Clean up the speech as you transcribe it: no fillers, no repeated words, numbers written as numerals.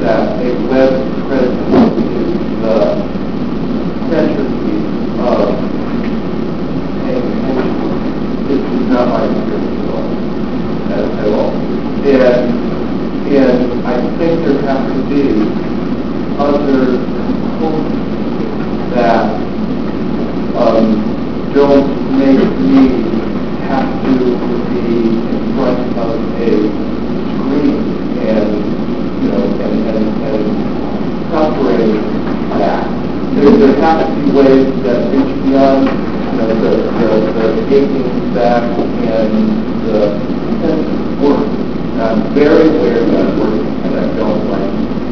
that a web presence is the centerpiece of paying attention. This is not my experience at all. And I think there have to be other components that don't make me have to be in front of a screen and suffering that. There have to be ways that reach beyond the aching back and the sense of work. I'm very aware that I'm working and I don't